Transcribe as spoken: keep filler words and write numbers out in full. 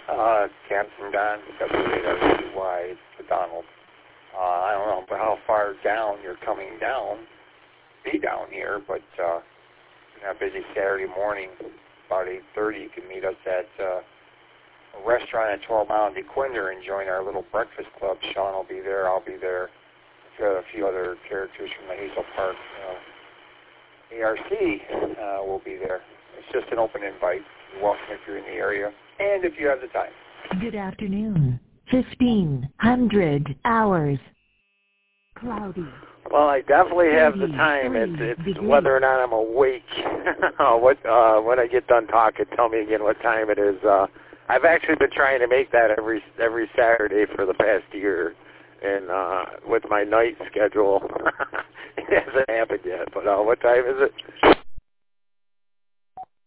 Uh, Captain Don, W eight R C Y, to Donald. Uh, I don't know how far down you're coming down, be down here, but uh, on a busy Saturday morning, about eight thirty, you can meet us at uh, a restaurant at twelve mile and DeQuinder and join our little breakfast club. Sean will be there, I'll be there. We've got a few other characters from the Hazel Park uh, A R C uh, will be there. It's just an open invite. You're welcome if you're in the area and if you have the time. Good afternoon. fifteen hundred hours. Cloudy. Well, I definitely have the time. It's, it's degrees. whether or not I'm awake. what uh, when I get done talking, tell me again what time it is. Uh, I've actually been trying to make that every every Saturday for the past year, and uh, with my night schedule, it hasn't happened yet. But uh, what time is it?